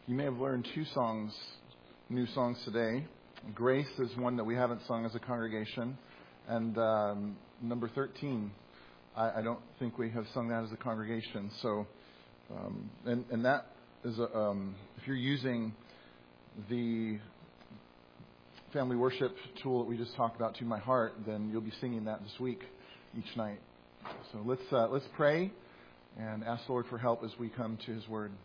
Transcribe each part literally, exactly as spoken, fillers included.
You may have learned two songs, new songs today. Grace is one that we haven't sung as a congregation. And um, number thirteen, I, I don't think we have sung that as a congregation. So, um, and, and that is, a, um, if you're using the family worship tool that we just talked about, To My Heart, then you'll be singing that this week, each night. So let's uh, let's pray and ask the Lord for help as we come to His Word.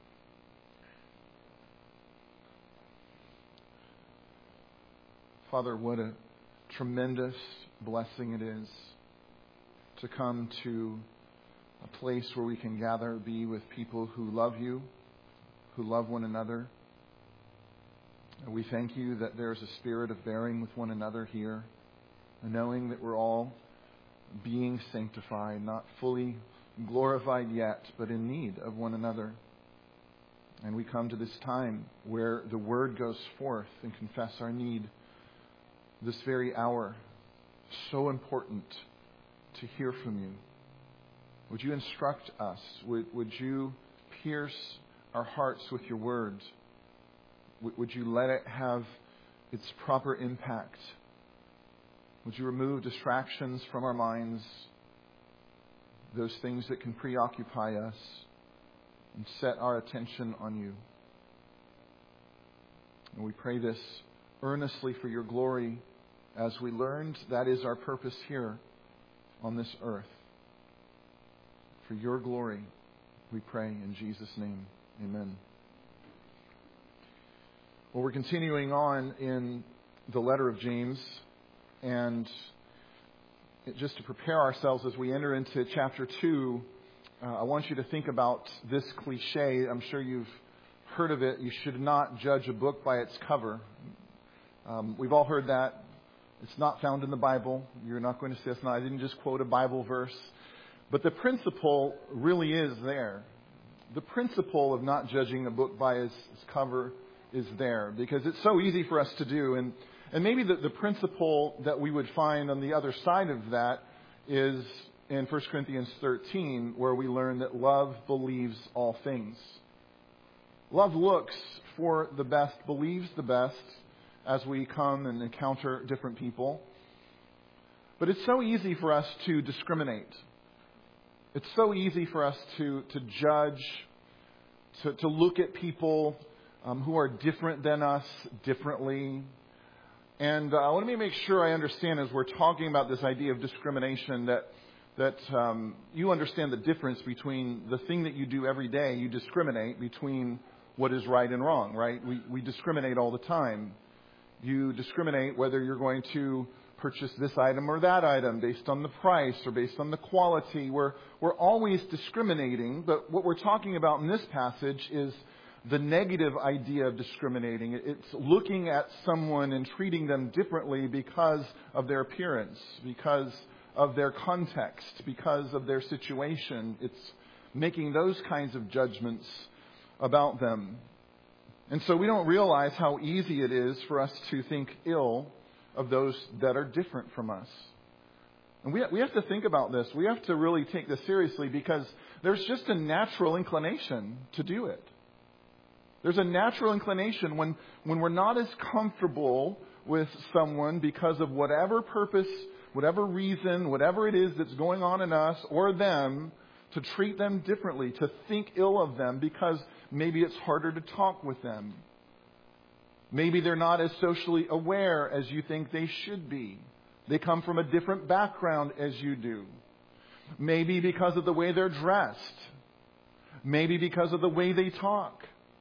Father, what a tremendous blessing it is to come to a place where we can gather, be with people who love You, who love one another. And we thank You that there's a spirit of bearing with one another here, and knowing that we're all being sanctified, not fully glorified yet, but in need of one another. And we come to this time where the Word goes forth and confess our need. This very hour, so important to hear from You. Would You instruct us? Would, would You pierce our hearts with Your Word? Would, would You let it have its proper impact? Would You remove distractions from our minds, those things that can preoccupy us, and set our attention on You? And we pray this earnestly for Your glory. As we learned, that is our purpose here on this earth. For Your glory, we pray in Jesus' name. Amen. Well, we're continuing on in the letter of James, and just to prepare ourselves as we enter into chapter two, uh, I want you to think about this cliche. I'm sure you've heard of it. You should not judge a book by its cover. Um, we've all heard that. It's not found in the Bible. You're not going to say it's not. I didn't just quote a Bible verse. But the principle really is there. The principle of not judging a book by its, its cover is there, because it's so easy for us to do. And, and maybe the, the principle that we would find on the other side of that is in First Corinthians thirteen, where we learn that love believes all things. Love looks for the best, believes the best, as we come and encounter different people. But it's so easy for us to discriminate. It's so easy for us to, to judge, to, to look at people um, who are different than us differently. And uh, I want to make sure I understand, as we're talking about this idea of discrimination, that that um, you understand the difference between the thing that you do every day. You discriminate between what is right and wrong, right? We, we discriminate all the time. You discriminate whether you're going to purchase this item or that item based on the price or based on the quality. We're, we're always discriminating, but what we're talking about in this passage is the negative idea of discriminating. It's looking at someone and treating them differently because of their appearance, because of their context, because of their situation. It's making those kinds of judgments about them. And so we don't realize how easy it is for us to think ill of those that are different from us. And we we have to think about this. We have to really take this seriously, because there's just a natural inclination to do it. There's a natural inclination when, when we're not as comfortable with someone because of whatever purpose, whatever reason, whatever it is that's going on in us or them, to treat them differently, to think ill of them because maybe it's harder to talk with them. Maybe they're not as socially aware as you think they should be. They come from a different background as you do. Maybe because of the way they're dressed. Maybe because of the way they talk.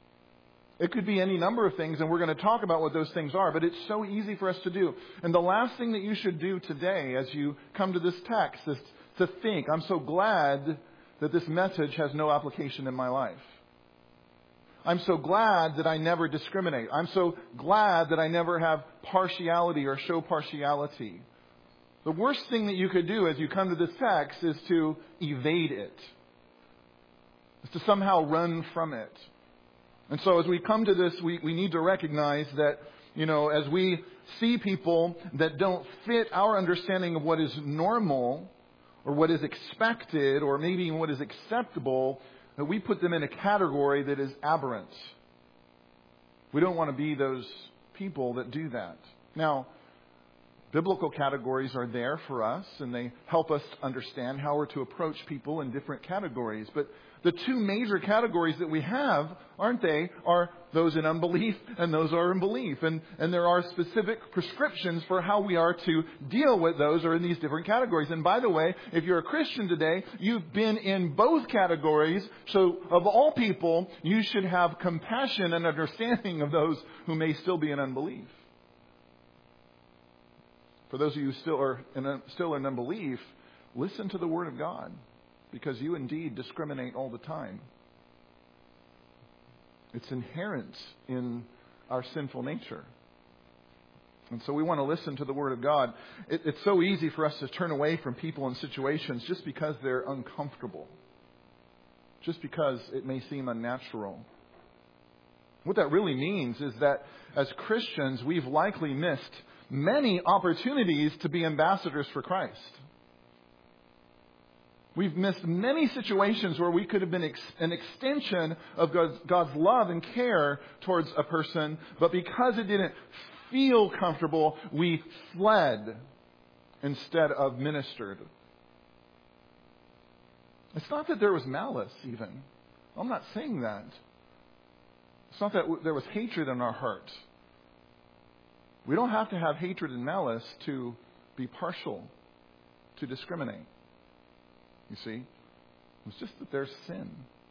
It could be any number of things, and we're going to talk about what those things are, but it's so easy for us to do. And the last thing that you should do today as you come to this text is to think, I'm so glad that this message has no application in my life. I'm so glad that I never discriminate. I'm so glad that I never have partiality or show partiality. The worst thing that you could do as you come to this text is to evade it. Is to somehow run from it. And so as we come to this, we, we need to recognize that, you know, as we see people that don't fit our understanding of what is normal or what is expected or maybe even what is acceptable, that we put them in a category that is aberrant. We don't want to be those people that do that. Now, biblical categories are there for us, and they help us understand how we're to approach people in different categories. But the two major categories that we have, aren't they, are those in unbelief and those are in belief. And, and there are specific prescriptions for how we are to deal with those or in these different categories. And by the way, if you're a Christian today, you've been in both categories. So of all people, you should have compassion and understanding of those who may still be in unbelief. For those of you who still are in, still in unbelief, listen to the Word of God, because you indeed discriminate all the time. It's inherent in our sinful nature. And so we want to listen to the Word of God. It, it's so easy for us to turn away from people and situations just because they're uncomfortable, just because it may seem unnatural. What that really means is that as Christians, we've likely missed many opportunities to be ambassadors for Christ. We've missed many situations where we could have been ex- an extension of God's, God's love and care towards a person, but because it didn't feel comfortable, we fled instead of ministered. It's not that there was malice, even. I'm not saying that. It's not that w- there was hatred in our heart. We don't have to have hatred and malice to be partial, to discriminate. You see? It's just that there's sin.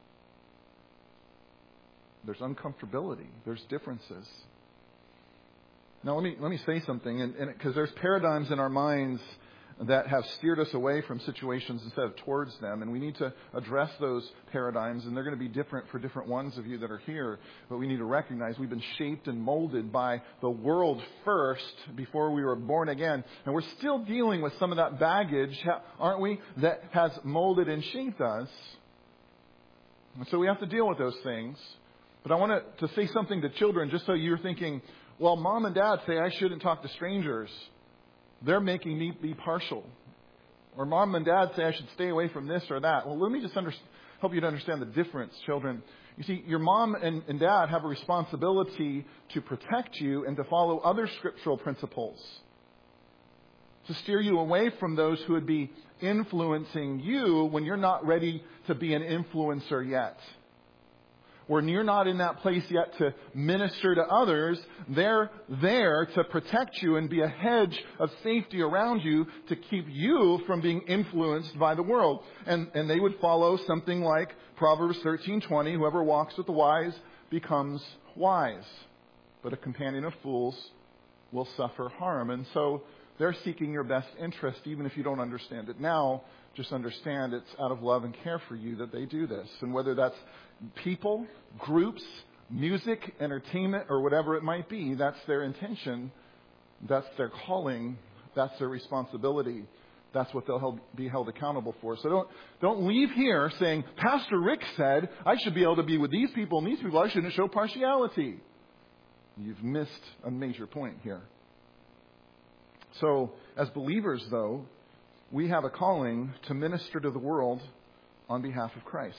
There's uncomfortability. There's differences. Now let me let me say something, and because there's paradigms in our minds that have steered us away from situations instead of towards them. And we need to address those paradigms, and they're going to be different for different ones of you that are here. But we need to recognize we've been shaped and molded by the world first before we were born again. And we're still dealing with some of that baggage, aren't we, that has molded and shaped us. And so we have to deal with those things. But I want to, to say something to children, just so you're thinking, well, mom and dad say I shouldn't talk to strangers. They're making me be partial. Or mom and dad say I should stay away from this or that. Well, let me just under, help you to understand the difference, children. You see, your mom and, and dad have a responsibility to protect you and to follow other scriptural principles, to steer you away from those who would be influencing you when you're not ready to be an influencer yet. When you're not in that place yet to minister to others, they're there to protect you and be a hedge of safety around you to keep you from being influenced by the world. And, and they would follow something like Proverbs thirteen twenty, whoever walks with the wise becomes wise, but a companion of fools will suffer harm. And so they're seeking your best interest, even if you don't understand it now. Just understand it's out of love and care for you that they do this. And whether that's people, groups, music, entertainment, or whatever it might be, that's their intention. That's their calling. That's their responsibility. That's what they'll held, be held accountable for. So don't don't leave here saying, Pastor Rick said I should be able to be with these people and these people. I shouldn't show partiality. You've missed a major point here. So as believers, though, we have a calling to minister to the world on behalf of Christ.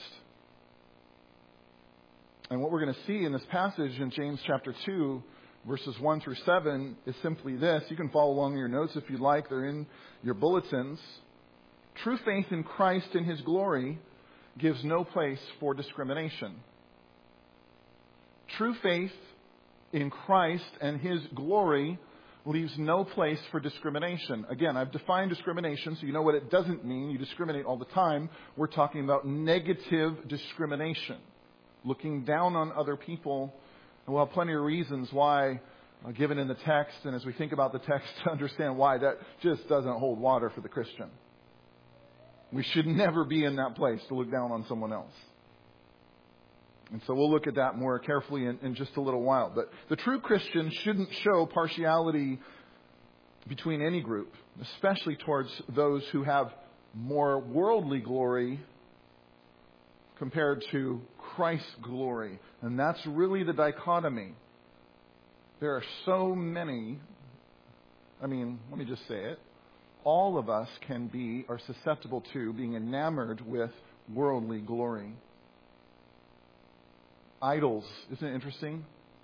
And what we're going to see in this passage in James chapter two, verses one through seven, is simply this. You can follow along in your notes if you'd like. They're in your bulletins. True faith in Christ and His glory gives no place for discrimination. True faith in Christ and His glory leaves no place for discrimination. Again, I've defined discrimination, so you know what it doesn't mean. You discriminate all the time. We're talking about negative discrimination, looking down on other people. And we'll have plenty of reasons why, uh, given in the text, and as we think about the text, to understand why that just doesn't hold water for the Christian. We should never be in that place to look down on someone else. And so we'll look at that more carefully in, in just a little while. But the true Christian shouldn't show partiality between any group, especially towards those who have more worldly glory compared to Christ's glory. And that's really the dichotomy. There are so many, I mean, let me just say it. All of us can be, are susceptible to being enamored with worldly glory. Idols, isn't it interesting?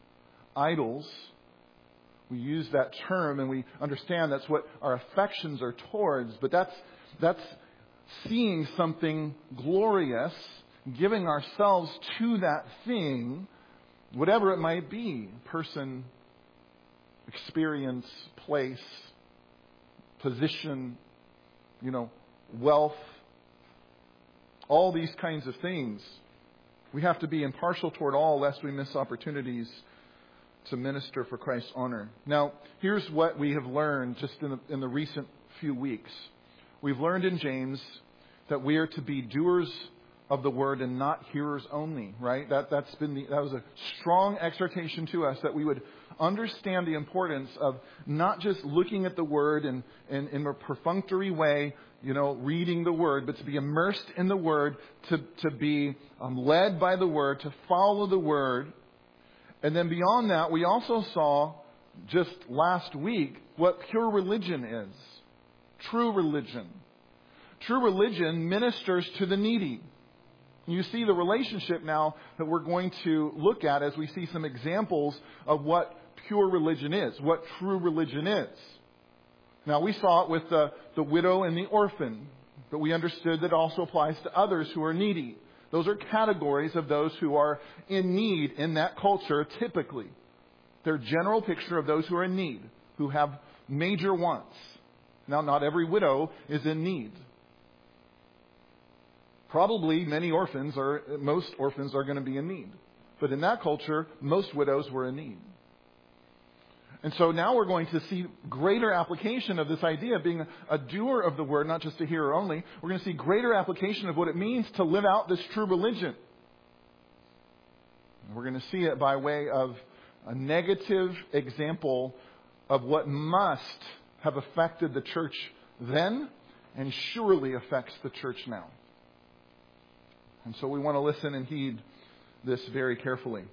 idols. We use that term and we understand that's what our affections are towards, but that's that's seeing something glorious, giving ourselves to that thing, whatever it might be, person, experience, place, position, you know, wealth, all these kinds of things. We have to be impartial toward all lest we miss opportunities to minister for Christ's honor. Now, here's what we have learned just in the, in the recent few weeks. We've learned in James that we are to be doers of the word and not hearers only, right? That, that's been the, that was a strong exhortation to us that we would understand the importance of not just looking at the word and, and in a perfunctory way, you know, reading the word, but to be immersed in the word, to, to be um, led by the word, to follow the word. And then beyond that, we also saw just last week what pure religion is. True religion. True religion ministers to the needy. You see the relationship now that we're going to look at as we see some examples of what pure religion is, what true religion is. Now, we saw it with the, the widow and the orphan, but we understood that it also applies to others who are needy. Those are categories of those who are in need in that culture, typically. They're a general picture of those who are in need, who have major wants. Now, not every widow is in need. Probably many orphans are, most orphans are going to be in need. But in that culture, most widows were in need. And so now we're going to see greater application of this idea of being a doer of the word, not just a hearer only. We're going to see greater application of what it means to live out this true religion. And we're going to see it by way of a negative example of what must have affected the church then and surely affects the church now. And so we want to listen and heed this very carefully.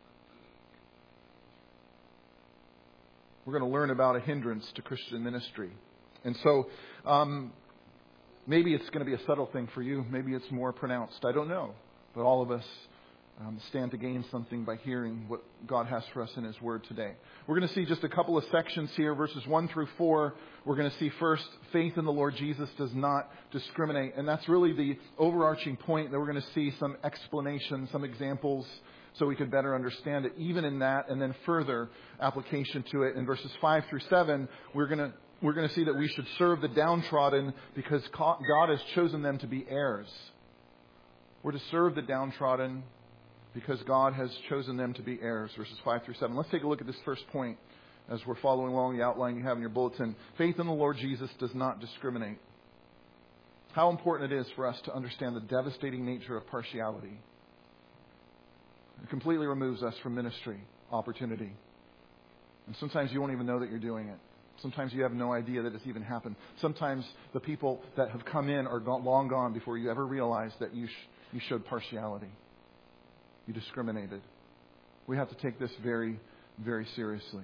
We're going to learn about a hindrance to Christian ministry. And so um, maybe it's going to be a subtle thing for you. Maybe it's more pronounced. I don't know. But all of us um, stand to gain something by hearing what God has for us in His Word today. We're going to see just a couple of sections here, verses one through four. We're going to see first, faith in the Lord Jesus does not discriminate. And that's really the overarching point that we're going to see some explanation, some examples, so we could better understand it, even in that, and then further application to it. In verses five through seven, we're going to we're going to see that we should serve the downtrodden because God has chosen them to be heirs. We're to serve the downtrodden because God has chosen them to be heirs, verses five through seven. Let's take a look at this first point as we're following along the outline you have in your bulletin. Faith in the Lord Jesus does not discriminate. How important it is for us to understand the devastating nature of partiality. It completely removes us from ministry opportunity. And sometimes you won't even know that you're doing it. Sometimes you have no idea that it's even happened. Sometimes the people that have come in are gone, long gone before you ever realize that you sh- you showed partiality. You discriminated. We have to take this very, very seriously.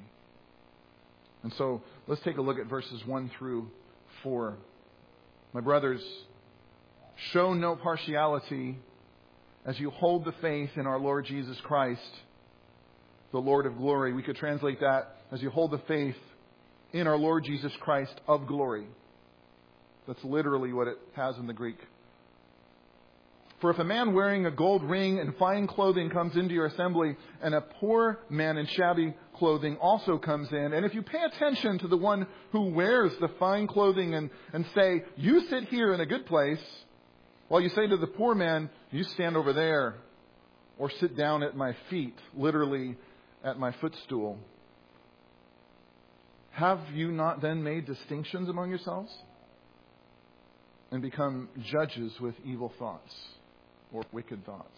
And so let's take a look at verses one through four. My brothers, show no partiality as you hold the faith in our Lord Jesus Christ, the Lord of glory. We could translate that as you hold the faith in our Lord Jesus Christ of glory. That's literally what it has in the Greek. For if a man wearing a gold ring and fine clothing comes into your assembly, and a poor man in shabby clothing also comes in, and if you pay attention to the one who wears the fine clothing and, and say, you sit here in a good place, while you say to the poor man, you stand over there, or sit down at my feet, literally at my footstool. Have you not then made distinctions among yourselves and become judges with evil thoughts or wicked thoughts?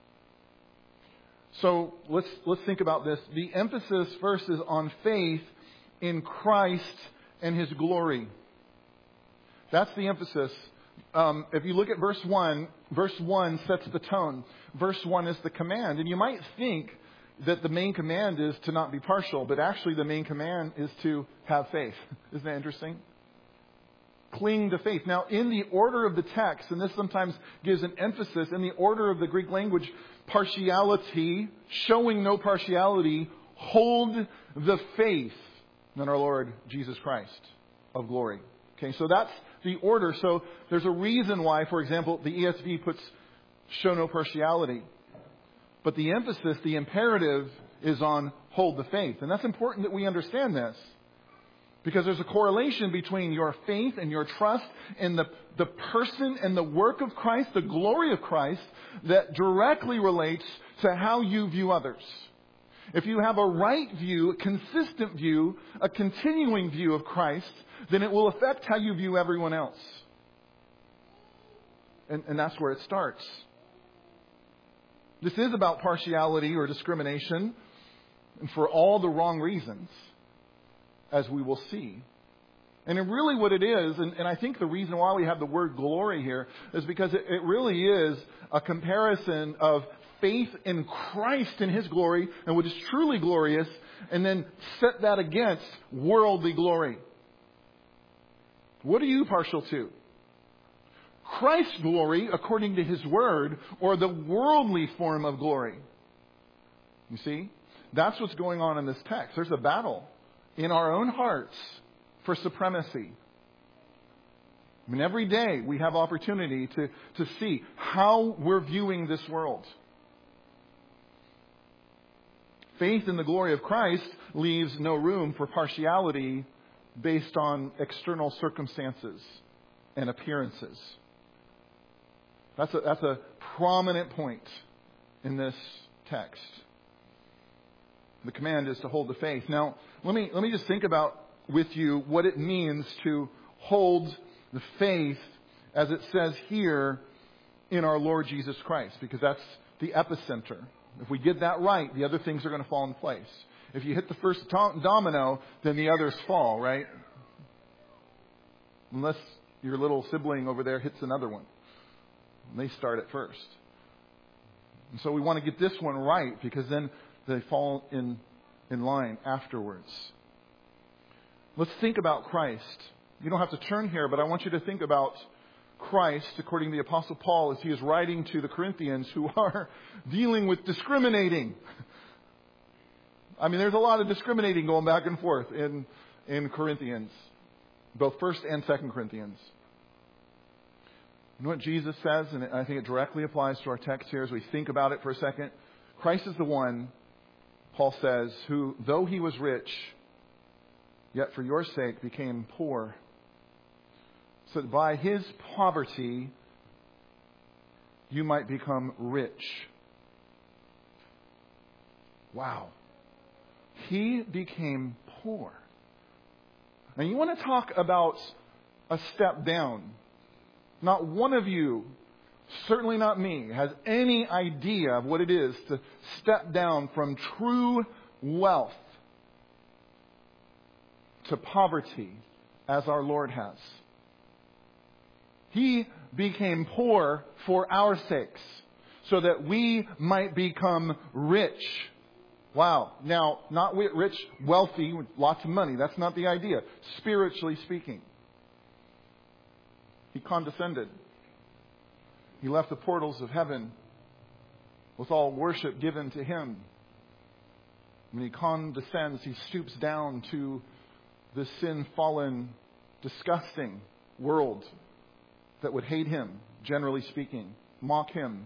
So let's let's think about this. The emphasis first is on faith in Christ and His glory. That's the emphasis. Um, if you look at verse one, verse one sets the tone. Verse one is the command. And you might think that the main command is to not be partial, but actually the main command is to have faith. Isn't that interesting? Cling to faith. Now, in the order of the text, and this sometimes gives an emphasis, in the order of the Greek language, partiality, showing no partiality, hold the faith in our Lord Jesus Christ of glory. Okay, so that's the order. So there's a reason why, for example, the E S V puts show no partiality. But the emphasis, the imperative, is on hold the faith. And that's important that we understand this. Because there's a correlation between your faith and your trust in the, the person and the work of Christ, the glory of Christ, that directly relates to how you view others. If you have a right view, a consistent view, a continuing view of Christ, then it will affect how you view everyone else. And, and that's where it starts. This is about partiality or discrimination, and for all the wrong reasons, as we will see. And it really what it is, and, and I think the reason why we have the word glory here is because it, it really is a comparison of faith in Christ and His glory and what is truly glorious, and then set that against worldly glory. What are you partial to? Christ's glory according to His word, or the worldly form of glory? You see? That's what's going on in this text. There's a battle in our own hearts for supremacy. I mean, every day we have opportunity to, to see how we're viewing this world. Faith in the glory of Christ leaves no room for partiality based on external circumstances and appearances. That's a, that's a prominent point in this text. The command is to hold the faith. Now, let me let me just think about with you what it means to hold the faith as it says here in our Lord Jesus Christ, because that's the epicenter. If we get that right, the other things are going to fall in place. If you hit the first to- domino, then the others fall, right? Unless your little sibling over there hits another one. And they start at first. And so we want to get this one right, because then they fall in, in line afterwards. Let's think about Christ. You don't have to turn here, but I want you to think about Christ according to the Apostle Paul as he is writing to the Corinthians who are dealing with discriminating. I mean, there's a lot of discriminating going back and forth in, in Corinthians, both First and Second Corinthians. You know what Jesus says, and I think it directly applies to our text here as we think about it for a second. Christ is the one, Paul says, who, though he was rich, yet for your sake became poor, so that by his poverty you might become rich. Wow. He became poor. Now you want to talk about a step down. Not one of you, certainly not me, has any idea of what it is to step down from true wealth to poverty as our Lord has. He became poor for our sakes, so that we might become rich. Wow. Now, not rich, wealthy, with lots of money. That's not the idea. Spiritually speaking. He condescended. He left the portals of heaven with all worship given to Him. When He condescends, He stoops down to the sin-fallen, disgusting world that would hate Him, generally speaking, mock Him,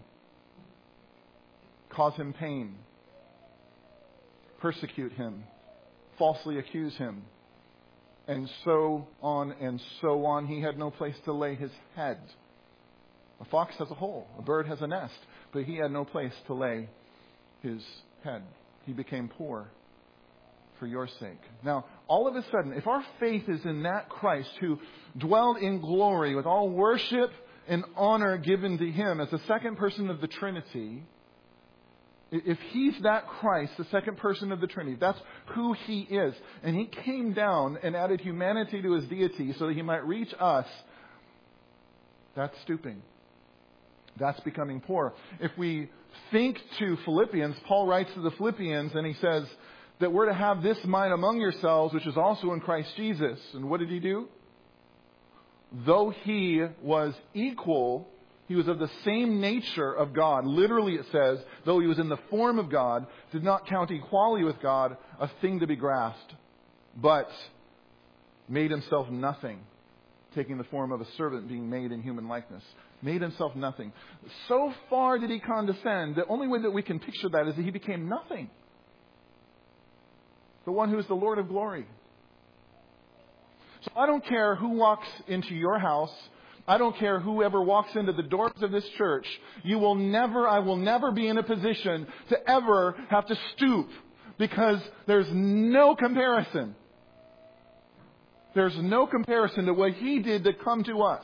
cause Him pain, persecute Him, falsely accuse Him, and so on and so on. He had no place to lay His head. A fox has a hole, a bird has a nest, but He had no place to lay His head. He became poor for your sake. Now, all of a sudden, if our faith is in that Christ who dwelled in glory with all worship and honor given to Him as the second person of the Trinity, if He's that Christ, the second person of the Trinity, that's who He is, and He came down and added humanity to His deity so that He might reach us, that's stooping. That's becoming poor. If we think to Philippians, Paul writes to the Philippians and he says that we're to have this mind among yourselves, which is also in Christ Jesus. And what did He do? Though He was equal He was of the same nature of God. Literally it says, though he was in the form of God, did not count equality with God a thing to be grasped, but made himself nothing, taking the form of a servant, being made in human likeness. Made himself nothing. So far did he condescend, the only way that we can picture that is that he became nothing. The one who is the Lord of glory. So I don't care who walks into your house. I don't care whoever walks into the doors of this church. You will never, I will never be in a position to ever have to stoop, because there's no comparison. There's no comparison to what he did to come to us.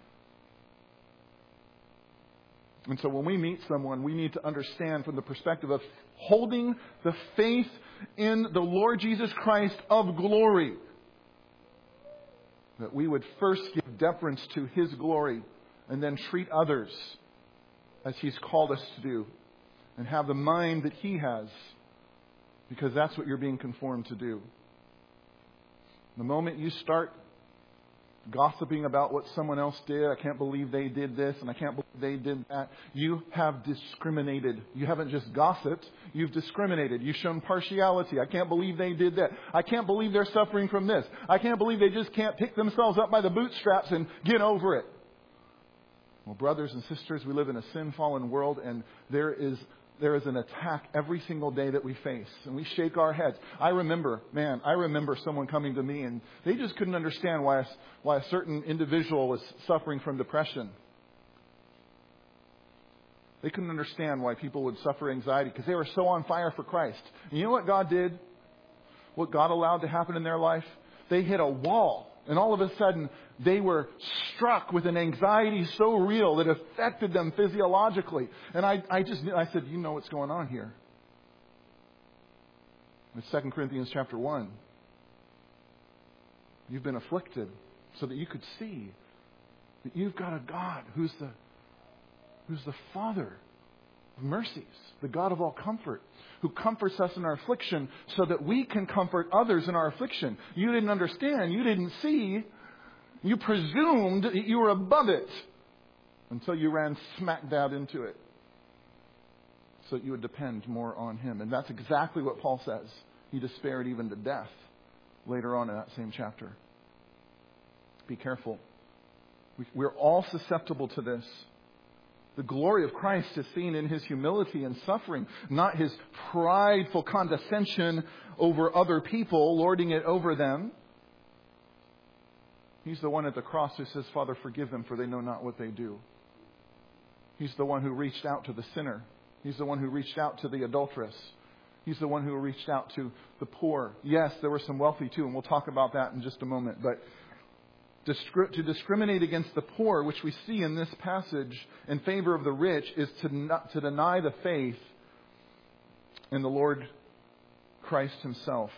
And so when we meet someone, we need to understand from the perspective of holding the faith in the Lord Jesus Christ of glory, that we would first give deference to his glory and then treat others as he's called us to do, and have the mind that he has, because that's what you're being conformed to do. The moment you start gossiping about what someone else did, I can't believe they did this and I can't believe they did that, you have discriminated. You haven't just gossiped, you've discriminated. You've shown partiality. I can't believe they did that. I can't believe they're suffering from this. I can't believe they just can't pick themselves up by the bootstraps and get over it. Well, brothers and sisters, we live in a sin-fallen world, and there is There is an attack every single day that we face, and we shake our heads. I remember, man, I remember someone coming to me, and they just couldn't understand why a, why a certain individual was suffering from depression. They couldn't understand why people would suffer anxiety, because they were so on fire for Christ. And you know what God did? What God allowed to happen in their life? They hit a wall. And all of a sudden, they were struck with an anxiety so real that it affected them physiologically. And I, I just, I said, you know what's going on here. It's Second Corinthians chapter one. You've been afflicted so that you could see that you've got a God who's the, who's the Father of mercies, the God of all comfort, who comforts us in our affliction so that we can comfort others in our affliction. You didn't understand. You didn't see. You presumed that you were above it until you ran smack dab into it, so that you would depend more on him. And that's exactly what Paul says. He despaired even to death later on in that same chapter. Be careful. We're all susceptible to this. The glory of Christ is seen in his humility and suffering, not his prideful condescension over other people, lording it over them. He's the one at the cross who says, Father, forgive them, for they know not what they do. He's the one who reached out to the sinner. He's the one who reached out to the adulteress. He's the one who reached out to the poor. Yes, there were some wealthy too, and we'll talk about that in just a moment. But to discriminate against the poor, which we see in this passage, in favor of the rich, is to not, to deny the faith in the Lord Christ himself.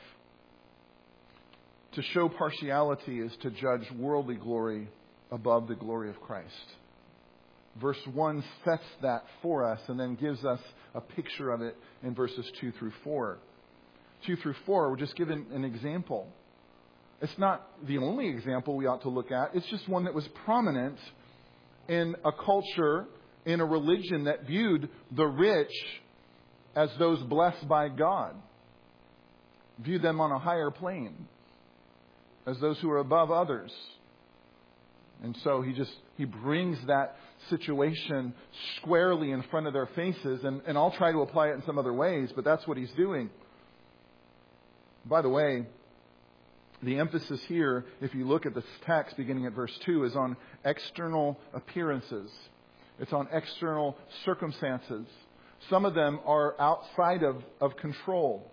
To show partiality is to judge worldly glory above the glory of Christ. Verse one sets that for us and then gives us a picture of it in verses two through four. two through four, we're just given an example. It's not the only example we ought to look at. It's just one that was prominent in a culture, in a religion that viewed the rich as those blessed by God. Viewed them on a higher plane, as those who are above others. And so he just, he brings that situation squarely in front of their faces. And, and I'll try to apply it in some other ways, but that's what he's doing. By the way, the emphasis here, if you look at this text beginning at verse two, is on external appearances. It's on external circumstances. Some of them are outside of, of control.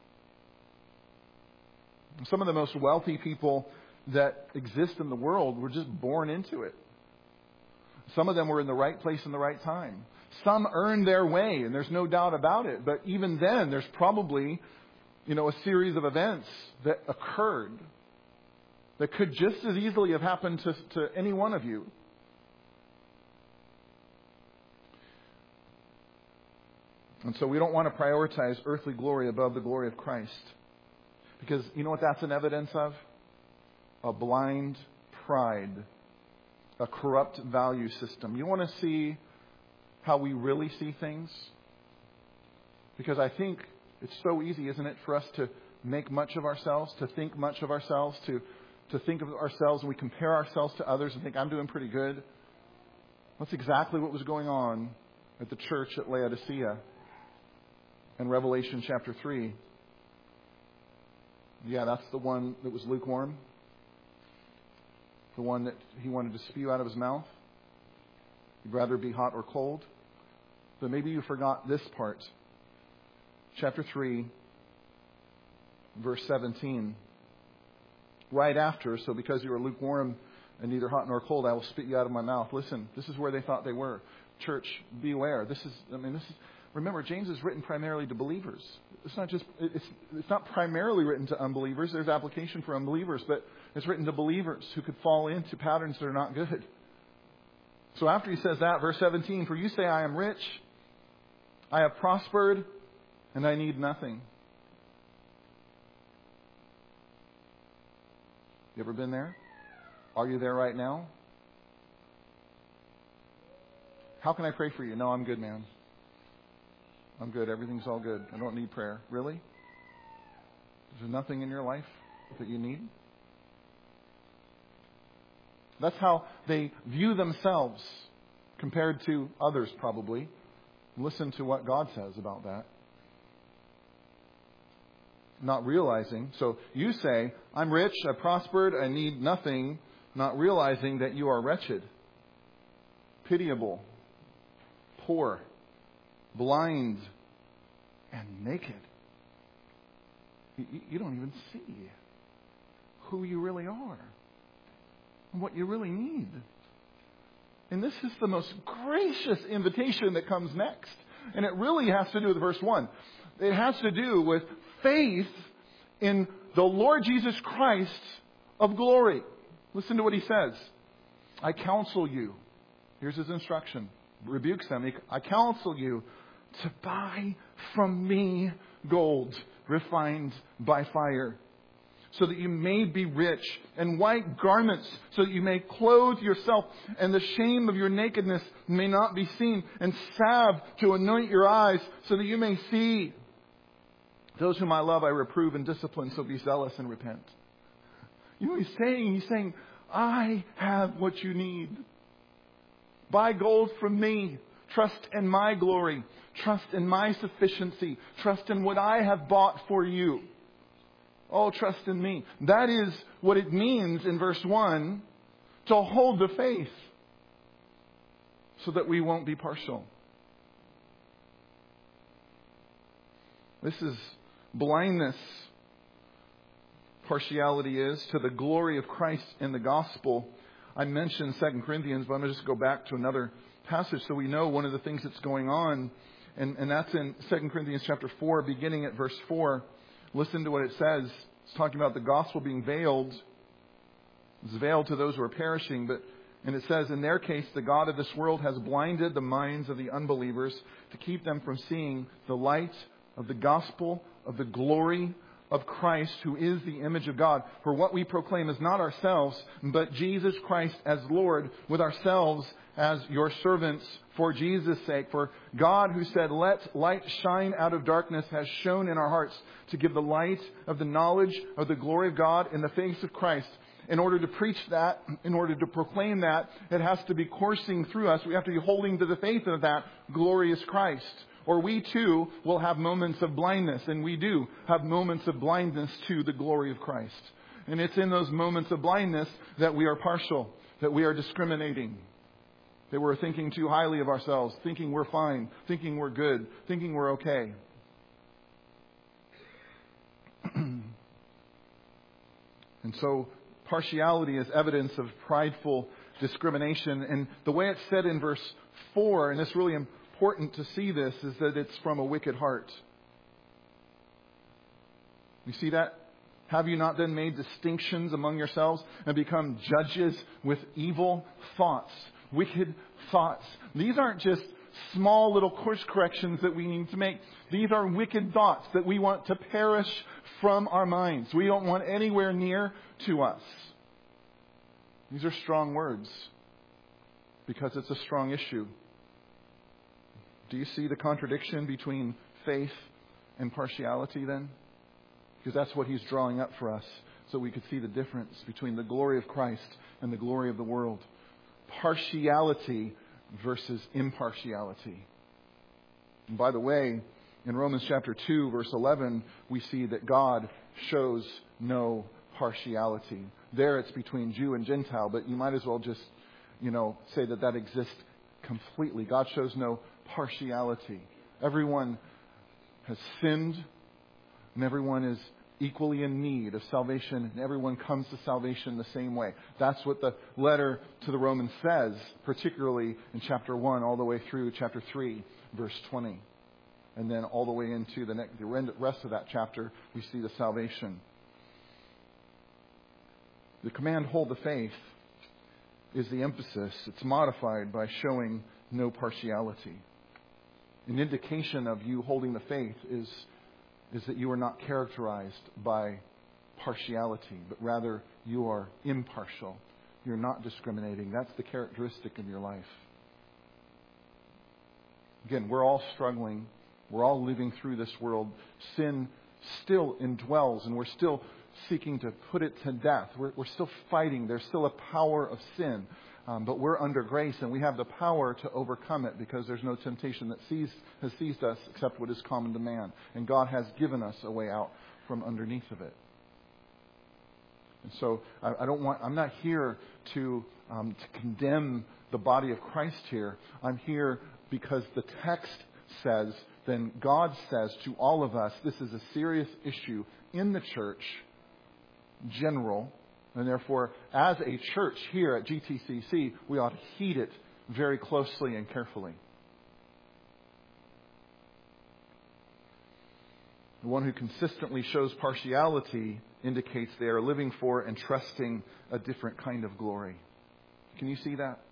Some of the most wealthy people that exist in the world were just born into it. Some of them were in the right place in the right time. Some earned their way, and there's no doubt about it. But even then, there's probably, you know, a series of events that occurred that could just as easily have happened to, to any one of you. And so we don't want to prioritize earthly glory above the glory of Christ. Because you know what that's an evidence of? A blind pride a corrupt value system. You want to see how we really see things? Because I think it's so easy, isn't it, for us to make much of ourselves, to think much of ourselves, to, to think of ourselves, and we compare ourselves to others and think, I'm doing pretty good. That's exactly what was going on at the church at Laodicea in Revelation chapter three. Yeah, that's the one that was lukewarm. The one that he wanted to spew out of his mouth. He'd rather be hot or cold. But maybe you forgot this part. Chapter three, verse seventeen. Right after, so because you are lukewarm and neither hot nor cold, I will spit you out of my mouth. Listen, this is where they thought they were. Church, beware. This is, I mean, this is, remember, James is written primarily to believers. It's not just, it's, it's not primarily written to unbelievers. There's application for unbelievers, but it's written to believers who could fall into patterns that are not good. So after he says that, verse seventeen, for you say, I am rich, I have prospered, and I need nothing. You ever been there? Are you there right now? How can I pray for you? No, I'm good, man. I'm good. Everything's all good. I don't need prayer. Really? Is there nothing in your life that you need? That's how they view themselves compared to others, probably. Listen to what God says about that. Not realizing. So you say, I'm rich, I prospered, I need nothing. Not realizing that you are wretched, pitiable, poor, blind, and naked. You don't even see who you really are and what you really need. And this is the most gracious invitation that comes next. And it really has to do with verse one. It has to do with faith in the Lord Jesus Christ of glory. Listen to what he says. I counsel you. Here's his instruction. Rebukes them. I counsel you to buy from me gold refined by fire, so that you may be rich, and white garments, so that you may clothe yourself, and the shame of your nakedness may not be seen, and salve to anoint your eyes, so that you may see. Those whom I love I reprove and discipline, so be zealous and repent. You know what he's saying? He's saying, I have what you need. Buy gold from me. Trust in my glory. Trust in my sufficiency. Trust in what I have bought for you. Oh, trust in me. That is what it means in verse one to hold the faith so that we won't be partial. This is blindness. Partiality is to the glory of Christ in the gospel. I mentioned Second Corinthians, but I'm going to just go back to another passage so we know one of the things that's going on. And, and that's in Second Corinthians chapter four, beginning at verse four. Listen to what it says. It's talking about the gospel being veiled. It's veiled to those who are perishing. But and it says, in their case, the God of this world has blinded the minds of the unbelievers to keep them from seeing the light of the gospel of the glory of Christ, who is the image of God. For what we proclaim is not ourselves, but Jesus Christ as Lord, with ourselves as your servants for Jesus' sake. For God, who said, let light shine out of darkness, has shone in our hearts to give the light of the knowledge of the glory of God in the face of Christ. In order to preach that, in order to proclaim that, it has to be coursing through us. We have to be holding to the faith of that glorious Christ. Or we too will have moments of blindness, and we do have moments of blindness to the glory of Christ. And it's in those moments of blindness that we are partial, that we are discriminating, that we're thinking too highly of ourselves, thinking we're fine, thinking we're good, thinking we're okay. And so partiality is evidence of prideful discrimination. And the way it's said in verse four, and it's really important to see this, is that it's from a wicked heart. You see that? Have you not then made distinctions among yourselves and become judges with evil thoughts, wicked thoughts? These aren't just small little course corrections that we need to make. These are wicked thoughts that we want to perish from our minds. We don't want anywhere near to us. These are strong words. because it's a strong issue. Do you see the contradiction between faith and partiality then? Because that's what he's drawing up for us, so we could see the difference between the glory of Christ and the glory of the world. Partiality versus impartiality. And by the way, in Romans chapter two, verse eleven, we see that God shows no partiality. There it's between Jew and Gentile, but you might as well just, you know, say that that exists completely. God shows no partiality. Everyone has sinned, and everyone is equally in need of salvation, and everyone comes to salvation the same way. That's what the letter to the Romans says, particularly in chapter one all the way through chapter three, verse twenty. And then all the way into the, next, the rest of that chapter, we see the salvation. The command, hold the faith, is the emphasis. It's modified by showing no partiality. An indication of you holding the faith is, is that you are not characterized by partiality, but rather you are impartial. You're not discriminating. That's the characteristic of your life. Again, we're all struggling. We're all living through this world. Sin still indwells, and we're still seeking to put it to death. We're, we're still fighting. There's still a power of sin. Um, but we're under grace, and we have the power to overcome it, because there's no temptation that seized, has seized us except what is common to man. And God has given us a way out from underneath of it. And so I, I don't want. I'm not here to um, to condemn the body of Christ here. I'm here because the text says, then God says to all of us, this is a serious issue in the church, general. And therefore, as a church here at G T C C, we ought to heed it very closely and carefully. The one who consistently shows partiality indicates they are living for and trusting a different kind of glory. Can you see that?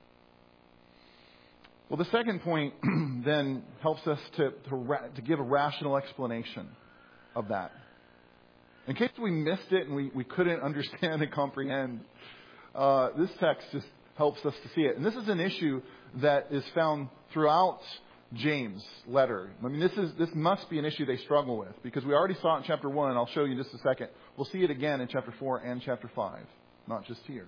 Well, the second point then helps us to, to, ra- to give a rational explanation of that. In case we missed it and we, we couldn't understand and comprehend, uh, this text just helps us to see it. And this is an issue that is found throughout James' letter. I mean, this is this must be an issue they struggle with, because we already saw it in chapter one, and I'll show you in just a second. We'll see it again in chapter four and chapter five, not just here.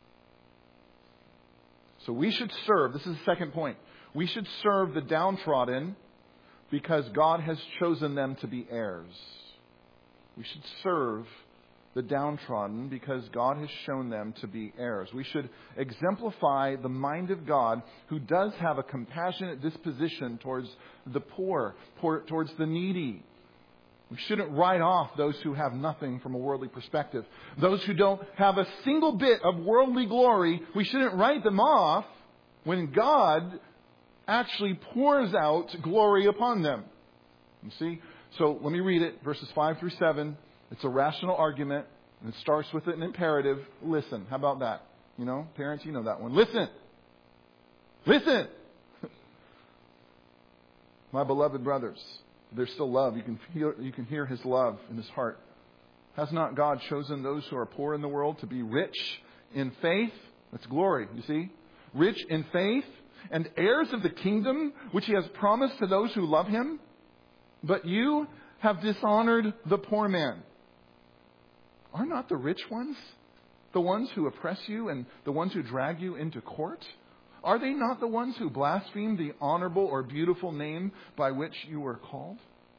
So we should serve, this is the second point, we should serve the downtrodden because God has chosen them to be heirs. We should serve the downtrodden because God has shown them to be heirs. We should exemplify the mind of God, who does have a compassionate disposition towards the poor, towards the needy. We shouldn't write off those who have nothing from a worldly perspective. Those who don't have a single bit of worldly glory, we shouldn't write them off when God actually pours out glory upon them. You see? So let me read it, verses five through seven. It's a rational argument, and it starts with an imperative. Listen. How about that? You know, parents, you know that one. Listen. Listen. My beloved brothers, there's still love. You can feel, you can hear His love in His heart. Has not God chosen those who are poor in the world to be rich in faith? That's glory, you see. Rich in faith and heirs of the kingdom which He has promised to those who love Him? But you have dishonored the poor man. Are not the rich ones the ones who oppress you and the ones who drag you into court? Are they not the ones who blaspheme the honorable or beautiful name by which you were called?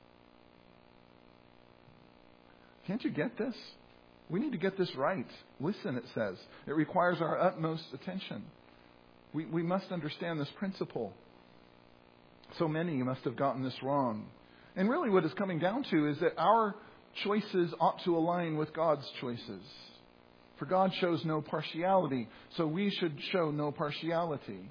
Can't you get this? We need to get this right. Listen, it says. It requires our utmost attention. We, we must understand this principle. So many must have gotten this wrong. And really what it's coming down to is that our choices ought to align with God's choices. For God shows no partiality, so we should show no partiality.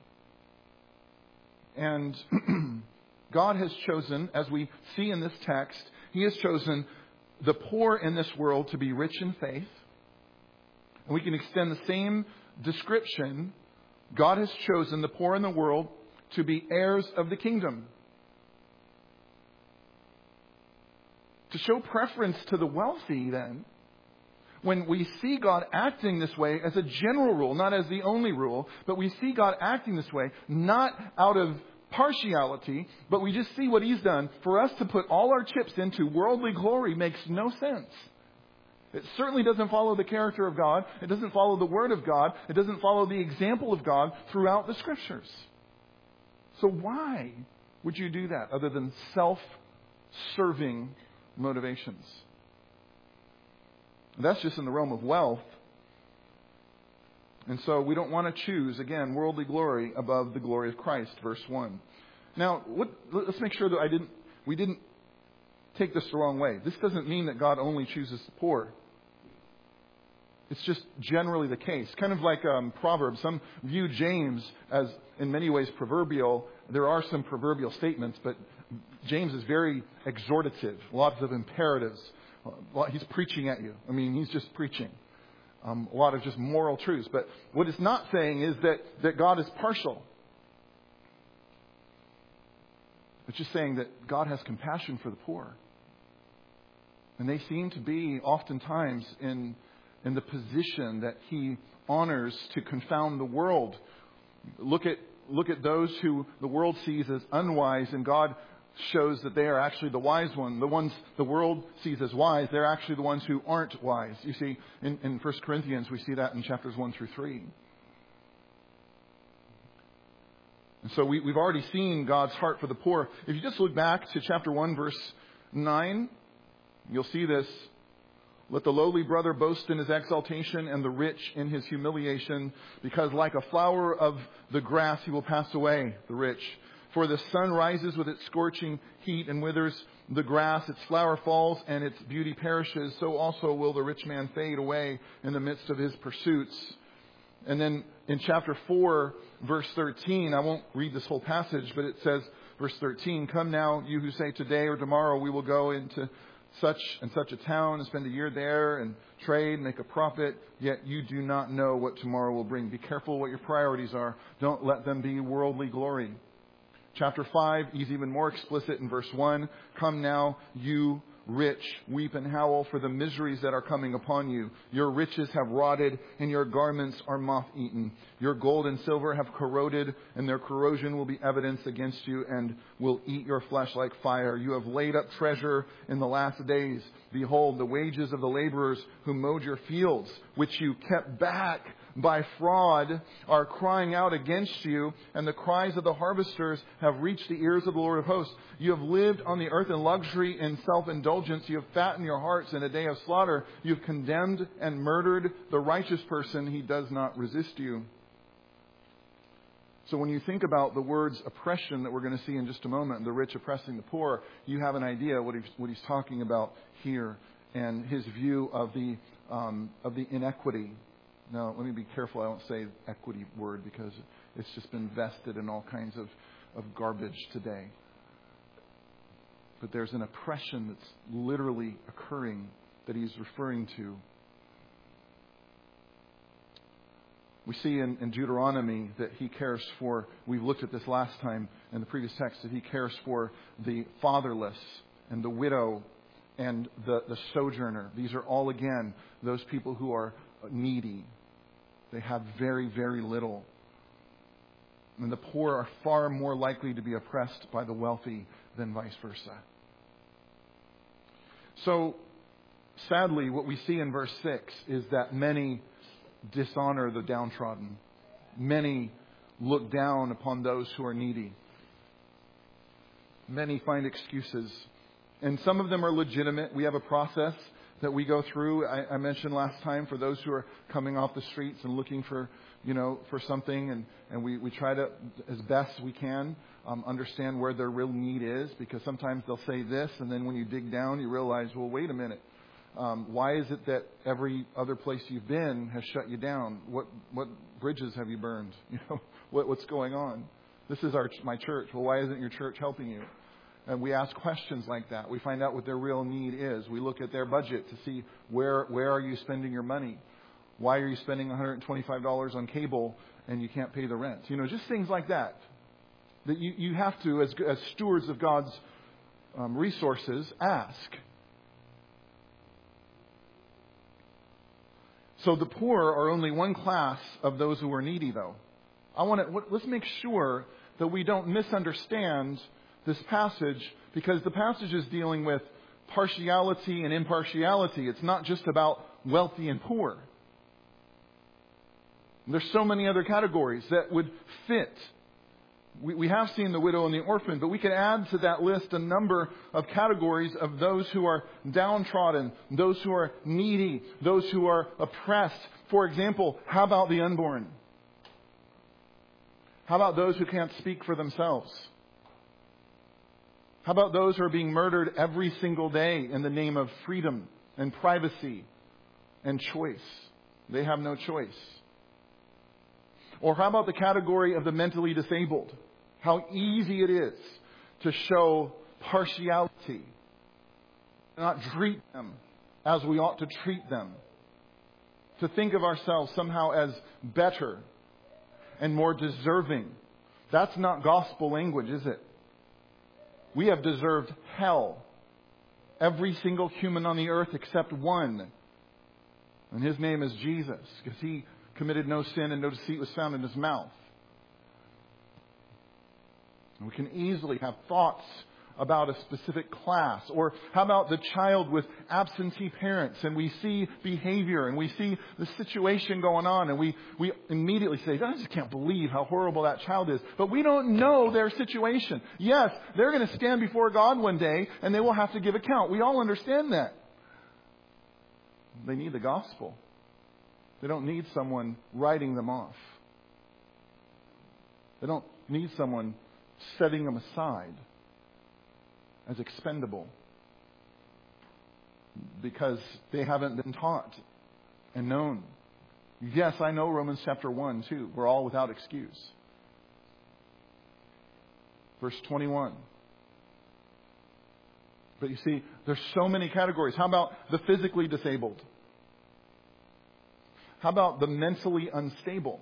And God has chosen, as we see in this text, He has chosen the poor in this world to be rich in faith. And we can extend the same description. God has chosen the poor in the world to be heirs of the kingdom. To show preference to the wealthy, then, when we see God acting this way as a general rule, not as the only rule, but we see God acting this way, not out of partiality, but we just see what He's done, for us to put all our chips into worldly glory makes no sense. It certainly doesn't follow the character of God. It doesn't follow the Word of God. It doesn't follow the example of God throughout the Scriptures. So why would you do that other than self-serving motivations? That's just in the realm of wealth. And so we don't want to choose, again, worldly glory above the glory of Christ, verse one. Now, what, let's make sure that I didn't, we didn't take this the wrong way. This doesn't mean that God only chooses the poor. It's just generally the case. Kind of like um, Proverbs. Some view James as, in many ways, proverbial. There are some proverbial statements, but James is very exhortative. Lots of imperatives. He's preaching at you. I mean, he's just preaching. Um, a lot of just moral truths. But what it's not saying is that, that God is partial. It's just saying that God has compassion for the poor. And they seem to be oftentimes in, in the position that He honors to confound the world. Look at, look at those who the world sees as unwise, and God shows that they are actually the wise one. The ones the world sees as wise, they're actually the ones who aren't wise. You see, in, in First Corinthians, we see that in chapters one through three. And so we, we've already seen God's heart for the poor. If you just look back to chapter one, verse nine, you'll see this. Let the lowly brother boast in his exaltation and the rich in his humiliation, because like a flower of the grass he will pass away, the rich. For the sun rises with its scorching heat and withers the grass, its flower falls and its beauty perishes. So also will the rich man fade away in the midst of his pursuits. And then in chapter four, verse thirteen, I won't read this whole passage, but it says, verse thirteen, come now, you who say today or tomorrow we will go into such and such a town and spend a year there and trade, make a profit, yet you do not know what tomorrow will bring. Be careful what your priorities are. Don't let them be worldly glory. Chapter five, he's even more explicit in verse one. Come now, you rich, weep and howl for the miseries that are coming upon you. Your riches have rotted and your garments are moth-eaten. Your gold and silver have corroded, and their corrosion will be evidence against you and will eat your flesh like fire. You have laid up treasure in the last days. Behold, the wages of the laborers who mowed your fields, which you kept back by fraud, are crying out against you, and the cries of the harvesters have reached the ears of the Lord of hosts. You have lived on the earth in luxury and self-indulgence. You have fattened your hearts in a day of slaughter. You have condemned and murdered the righteous person. He does not resist you. So when you think about the words oppression that we're going to see in just a moment, the rich oppressing the poor, you have an idea what he's, what he's talking about here and his view of the um, of the inequity. Now, let me be careful I don't say equity word, because it's just been vested in all kinds of, of garbage today. But there's an oppression that's literally occurring that he's referring to. We see in, in Deuteronomy that he cares for, we've looked at this last time in the previous text, that he cares for the fatherless and the widow and the, the sojourner. These are all, again, those people who are needy. They have very, very little. And the poor are far more likely to be oppressed by the wealthy than vice versa. So, sadly, what we see in verse six is that many dishonor the downtrodden. Many look down upon those who are needy. Many find excuses. And some of them are legitimate. We have a process that we go through. I, I mentioned last time, for those who are coming off the streets and looking for, you know, for something, and, and we, we try to, as best we can, um, understand where their real need is, because sometimes they'll say this, and then when you dig down, you realize, well, wait a minute. Um, why is it that every other place you've been has shut you down? What what bridges have you burned? You know, what what's going on? This is our my church. Well, why isn't your church helping you? And we ask questions like that. We find out what their real need is. We look at their budget to see where where are you spending your money? Why are you spending one hundred twenty-five dollars on cable and you can't pay the rent? You know, just things like that. That you, you have to, as, as stewards of God's um, resources, ask. So the poor are only one class of those who are needy, though. I want to, let's make sure that we don't misunderstand this passage, because the passage is dealing with partiality and impartiality. It's not just about wealthy and poor. There's so many other categories that would fit. We, we have seen the widow and the orphan, but we can add to that list a number of categories of those who are downtrodden, those who are needy, those who are oppressed. For example, how about the unborn? How about those who can't speak for themselves? How about those who are being murdered every single day in the name of freedom and privacy and choice? They have no choice. Or how about the category of the mentally disabled? How easy it is to show partiality, not treat them as we ought to treat them, to think of ourselves somehow as better and more deserving. That's not gospel language, is it? We have deserved hell. Every single human on the earth except one. And his name is Jesus, because he committed no sin and no deceit was found in his mouth. And we can easily have thoughts about a specific class. Or how about the child with absentee parents, and we see behavior and we see the situation going on, and we, we immediately say, I just can't believe how horrible that child is. But we don't know their situation. Yes, they're going to stand before God one day and they will have to give account. We all understand that. They need the gospel. They don't need someone writing them off. They don't need someone setting them aside as expendable because they haven't been taught and known. Yes, I know Romans chapter one too. We're all without excuse. Verse twenty-one. But you see, there's so many categories. How about the physically disabled? How about the mentally unstable?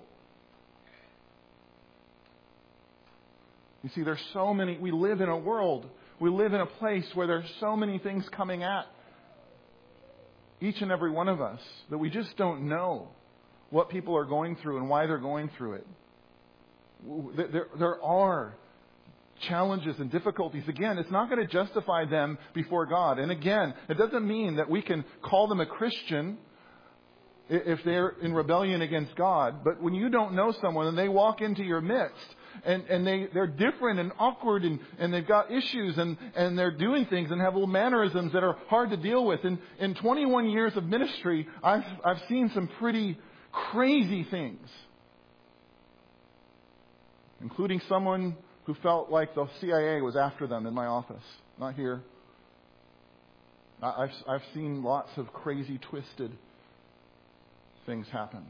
You see, there's so many. We live in a world, we live in a place where there's so many things coming at each and every one of us that we just don't know what people are going through and why they're going through it. There, there are challenges and difficulties. Again, it's not going to justify them before God. And again, it doesn't mean that we can call them a Christian if they're in rebellion against God. But when you don't know someone and they walk into your midst and, and they, they're different and awkward and, and they've got issues and, and they're doing things and have little mannerisms that are hard to deal with. And in twenty-one years of ministry, I've, I've seen some pretty crazy things, including someone who felt like the C I A was after them in my office. Not here. I've, I've seen lots of crazy, twisted things happen.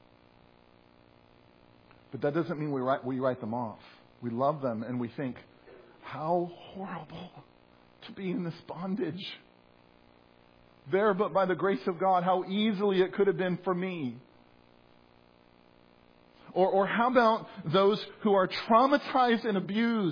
But that doesn't mean we write, we write them off. We love them and we think, how horrible to be in this bondage. There, but by the grace of God, how easily it could have been for me. Or, or how about those who are traumatized and abused?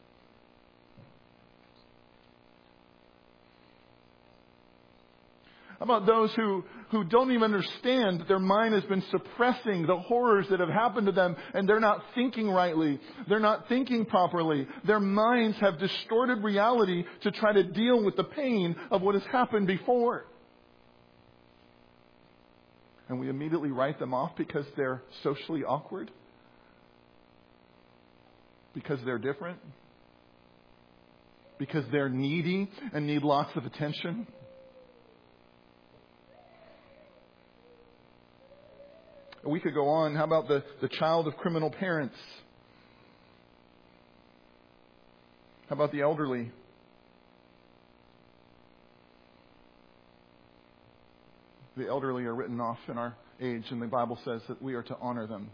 How about those who, who don't even understand that their mind has been suppressing the horrors that have happened to them and they're not thinking rightly. They're not thinking properly. Their minds have distorted reality to try to deal with the pain of what has happened before. And we immediately write them off because they're socially awkward? Because they're different? Because they're needy and need lots of attention? We could go on. How about the, the child of criminal parents? How about the elderly? The elderly are written off in our age, and the Bible says that we are to honor them.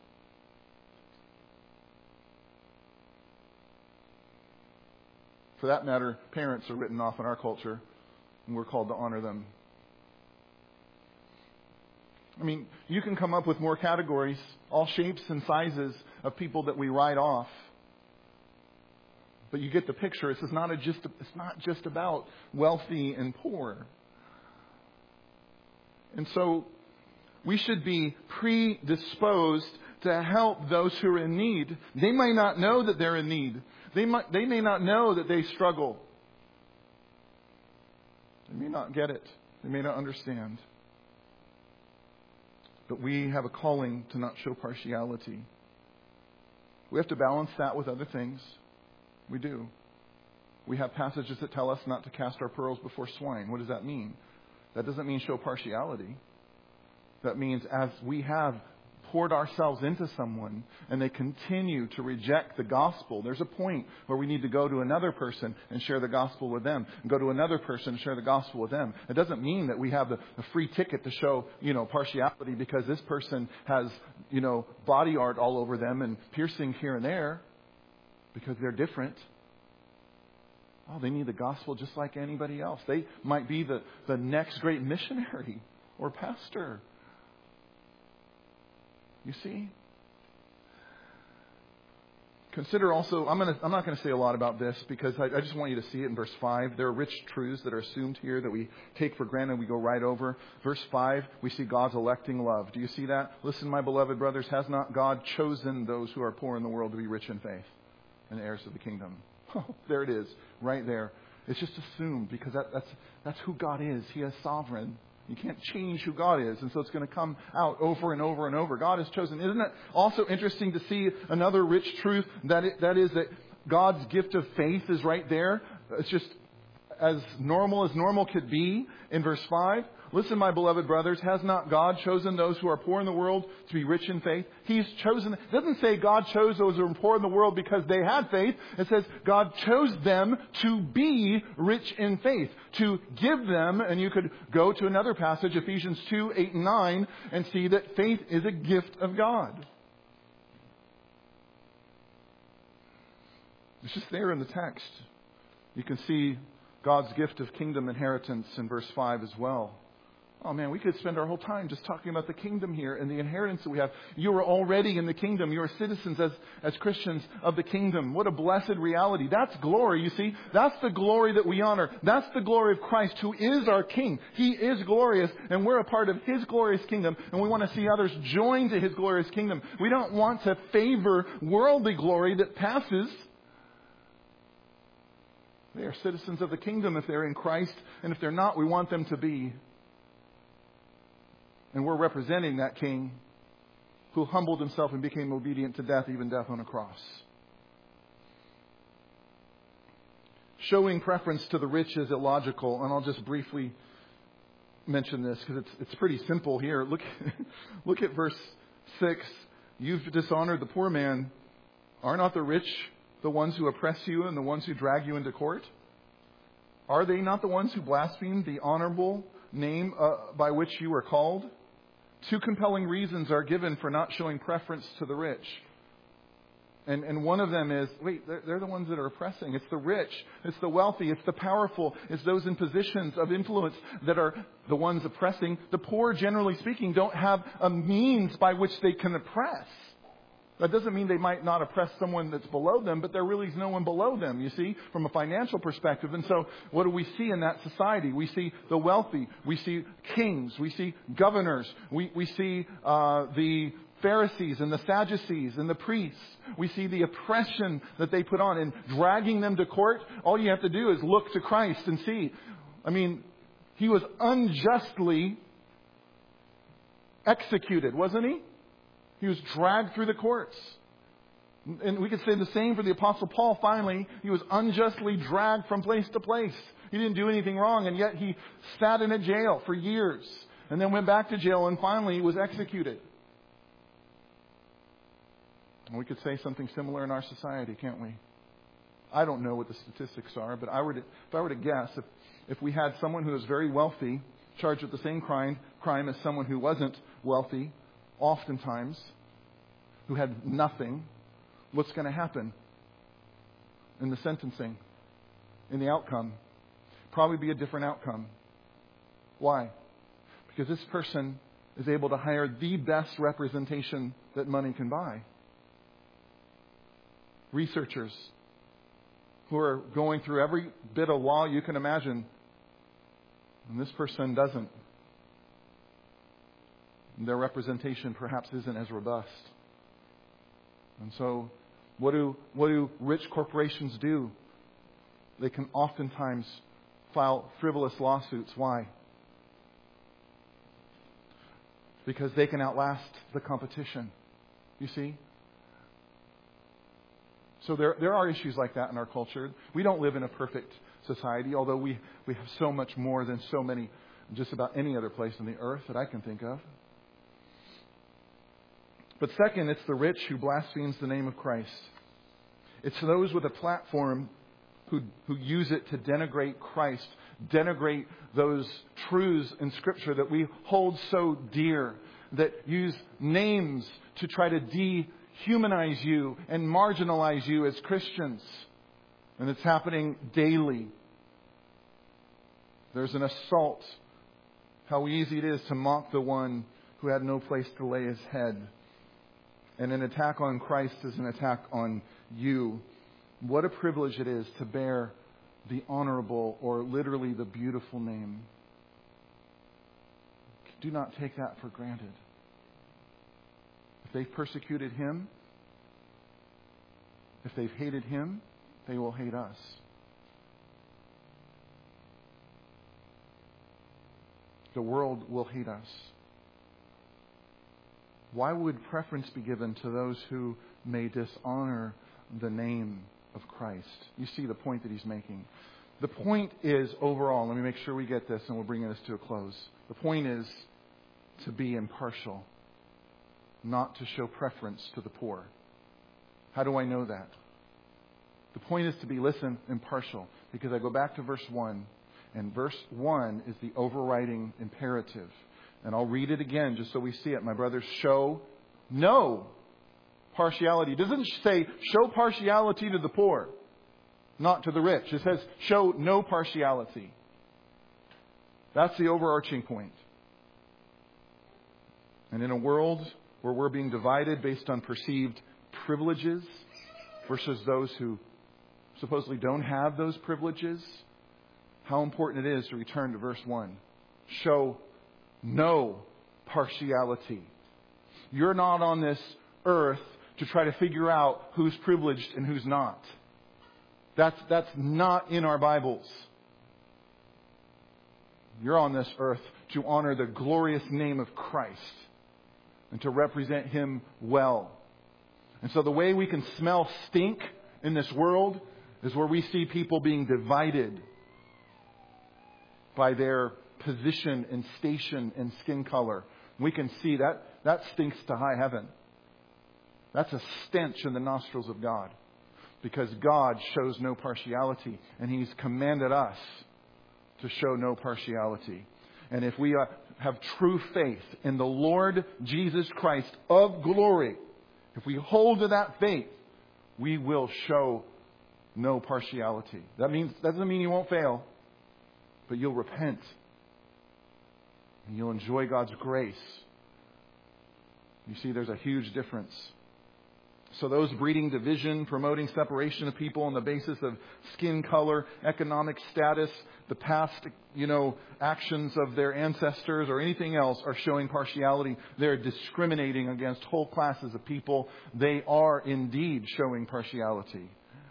For that matter, parents are written off in our culture, and we're called to honor them. I mean, you can come up with more categories, all shapes and sizes of people that we write off. But you get the picture. This is not a just. It's not just about wealthy and poor. And so, We should be predisposed to help those who are in need. They may not know that they're in need. They might, they may not know that they struggle. They may not get it. They may not understand. But we have a calling to not show partiality. We have to balance that with other things. We do. We have passages that tell us not to cast our pearls before swine. What does that mean? That doesn't mean show partiality. That means as we have poured ourselves into someone and they continue to reject the gospel, there's a point where we need to go to another person and share the gospel with them, and go to another person and share the gospel with them. It doesn't mean that we have the, the free ticket to show, you know, partiality because this person has, you know, body art all over them and piercings here and there because they're different. Oh, they need the gospel just like anybody else. They might be the, the next great missionary or pastor. You see? Consider also, I'm gonna, I'm not going to say a lot about this because I, I just want you to see it in verse five. There are rich truths that are assumed here that we take for granted. We go right over. Verse five, we see God's electing love. Do you see that? Listen, my beloved brothers, has not God chosen those who are poor in the world to be rich in faith and heirs of the kingdom? Oh, there it is, right there. It's just assumed because that, that's that's who God is. He is sovereign. You can't change who God is. And so it's going to come out over and over and over. God has chosen. Isn't it also interesting to see another rich truth? That it, that is that God's gift of faith is right there. It's just as normal as normal could be in verse five. Listen, my beloved brothers, has not God chosen those who are poor in the world to be rich in faith? He's chosen. It doesn't say God chose those who are poor in the world because they had faith. It says God chose them to be rich in faith, to give them, and you could go to another passage, Ephesians two, eight and nine, and see that faith is a gift of God. It's just there in the text. You can see God's gift of kingdom inheritance in verse five as well. Oh man, we could spend our whole time just talking about the kingdom here and the inheritance that we have. You are already in the kingdom. You are citizens as, as Christians of the kingdom. What a blessed reality. That's glory, you see. That's the glory that we honor. That's the glory of Christ, who is our King. He is glorious, and we're a part of His glorious kingdom, and we want to see others join to His glorious kingdom. We don't want to favor worldly glory that passes. They are citizens of the kingdom if they're in Christ, and if they're not, we want them to be. And we're representing that King who humbled Himself and became obedient to death, even death on a cross. Showing preference to the rich is illogical, and I'll just briefly mention this because it's it's pretty simple here. Look, look at verse six. You've dishonored the poor man. Are not the rich the ones who oppress you and the ones who drag you into court? Are they not the ones who blaspheme the honorable name uh, by which you are called? Two compelling reasons are given for not showing preference to the rich. And, and one of them is, wait, they're, they're the ones that are oppressing. It's the rich. It's the wealthy. It's the powerful. It's those in positions of influence that are the ones oppressing. The poor, generally speaking, don't have a means by which they can oppress. That doesn't mean they might not oppress someone that's below them, but there really is no one below them, you see, from a financial perspective. And so what do we see in that society? We see the wealthy. We see kings. We see governors. We, we see uh, the Pharisees and the Sadducees and the priests. We see the oppression that they put on and dragging them to court. All you have to do is look to Christ and see. I mean, He was unjustly executed, wasn't He? He was dragged through the courts. And we could say the same for the Apostle Paul. Finally, he was unjustly dragged from place to place. He didn't do anything wrong, and yet he sat in a jail for years and then went back to jail, and finally he was executed. And we could say something similar in our society, can't we? I don't know what the statistics are, but I were to, if I were to guess, if, if we had someone who was very wealthy charged with the same crime, crime as someone who wasn't wealthy, oftentimes, who had nothing, what's going to happen in the sentencing, in the outcome? Probably be a different outcome. Why? Because this person is able to hire the best representation that money can buy. Researchers who are going through every bit of law you can imagine, and this person doesn't. their representation perhaps isn't as robust. And so, what do, what do rich corporations do? They can oftentimes file frivolous lawsuits. Why? Because they can outlast the competition. You see? So there, there are issues like that in our culture. We don't live in a perfect society, although we, we have so much more than so many, just about any other place on the earth that I can think of. But second, it's the rich who blasphemes the name of Christ. It's those with a platform who, who use it to denigrate Christ, denigrate those truths in Scripture that we hold so dear, that use names to try to dehumanize you and marginalize you as Christians. And it's happening daily. There's an assault. How easy it is to mock the one who had no place to lay his head. And an attack on Christ is an attack on you. What a privilege it is to bear the honorable, or literally the beautiful name. Do not take that for granted. If they've persecuted Him, if they've hated Him, they will hate us. The world will hate us. Why would preference be given to those who may dishonor the name of Christ? You see the point that he's making. The point is, overall, let me make sure we get this and we'll bring this to a close. The point is to be impartial, not to show preference to the poor. How do I know that? The point is to be, listen, impartial. Because I go back to verse one, and verse one is the overriding imperative. And I'll read it again just so we see it. My brothers, show no partiality. It doesn't say show partiality to the poor, not to the rich. It says show no partiality. That's the overarching point. And in a world where we're being divided based on perceived privileges versus those who supposedly don't have those privileges, how important it is to return to verse one. Show no partiality. You're not on this earth to try to figure out who's privileged and who's not. That's, that's not in our Bibles. You're on this earth to honor the glorious name of Christ and to represent Him well. And so the way we can smell stink in this world is where we see people being divided by their position and station and skin color. We can see that that stinks to high heaven. That's a stench in the nostrils of God, because God shows no partiality, and He's commanded us to show no partiality. And if we uh, have true faith in the Lord Jesus Christ of glory, if we hold to that faith, we will show no partiality. That means that doesn't mean you won't fail, but you'll repent. And you'll enjoy God's grace. You see, there's a huge difference. So those breeding division, promoting separation of people on the basis of skin color, economic status, the past, you know, actions of their ancestors or anything else are showing partiality. They're discriminating against whole classes of people. They are indeed showing partiality.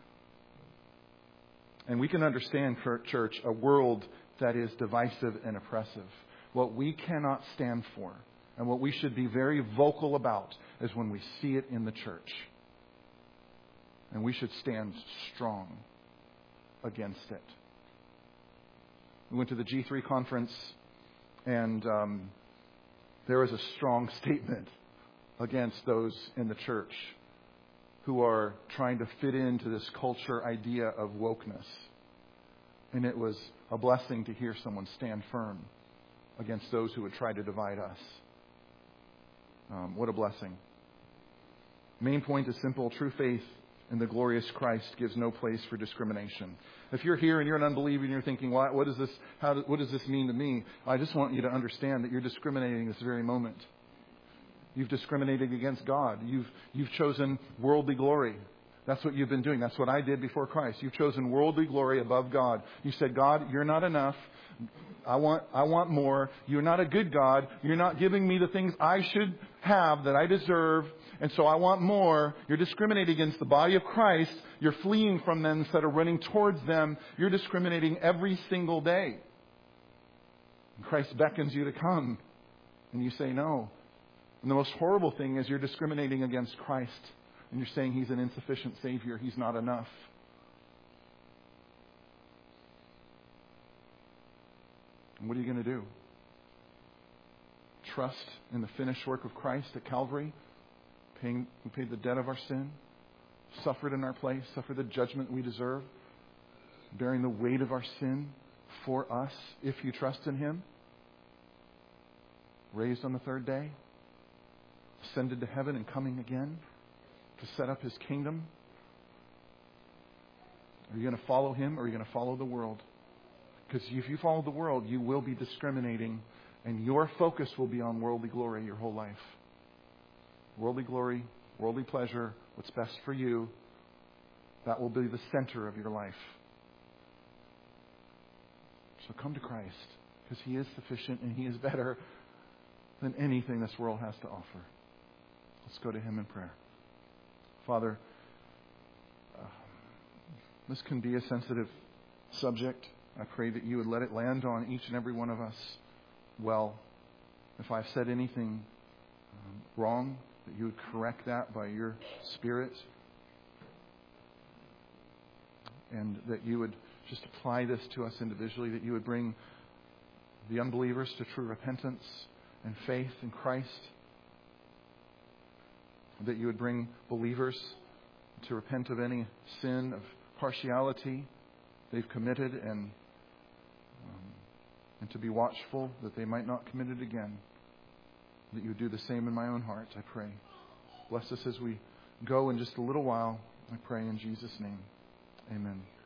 And we can understand, church, a world that is divisive and oppressive. What we cannot stand for, and what we should be very vocal about, is when we see it in the church. And we should stand strong against it. We went to the G three conference, and um, there was a strong statement against those in the church who are trying to fit into this culture idea of wokeness. And it was a blessing to hear someone stand firm against those who would try to divide us. Um, what a blessing. Main point is simple. True faith in the glorious Christ gives no place for discrimination. If you're here and you're an unbeliever and you're thinking, what, what, is this, how do, what does this mean to me? I just want you to understand that you're discriminating this very moment. You've discriminated against God. You've, you've chosen worldly glory. That's what you've been doing. That's what I did before Christ. You've chosen worldly glory above God. You said, God, you're not enough. I want, I want more. You're not a good God. You're not giving me the things I should have that I deserve. And so I want more. You're discriminating against the body of Christ. You're fleeing from them instead of running towards them. You're discriminating every single day. And Christ beckons you to come. And you say no. And the most horrible thing is you're discriminating against Christ. And you're saying He's an insufficient Savior. He's not enough. And what are you going to do? Trust in the finished work of Christ at Calvary, paying, who paid the debt of our sin, suffered in our place, suffered the judgment we deserve, bearing the weight of our sin for us, if you trust in Him, raised on the third day, ascended to heaven and coming again to set up His kingdom. Are you going to follow Him or are you going to follow the world? Because if you follow the world, you will be discriminating and your focus will be on worldly glory your whole life. Worldly glory, worldly pleasure, what's best for you, that will be the center of your life. So come to Christ because He is sufficient and He is better than anything this world has to offer. Let's go to Him in prayer. Father, uh, this can be a sensitive subject. I pray that You would let it land on each and every one of us well. If I've said anything um, wrong, that You would correct that by Your Spirit. And that You would just apply this to us individually, that You would bring the unbelievers to true repentance and faith in Christ. That You would bring believers to repent of any sin of partiality they've committed and um, and to be watchful that they might not commit it again. That You would do the same in my own heart, I pray. Bless us as we go in just a little while, I pray in Jesus' name. Amen.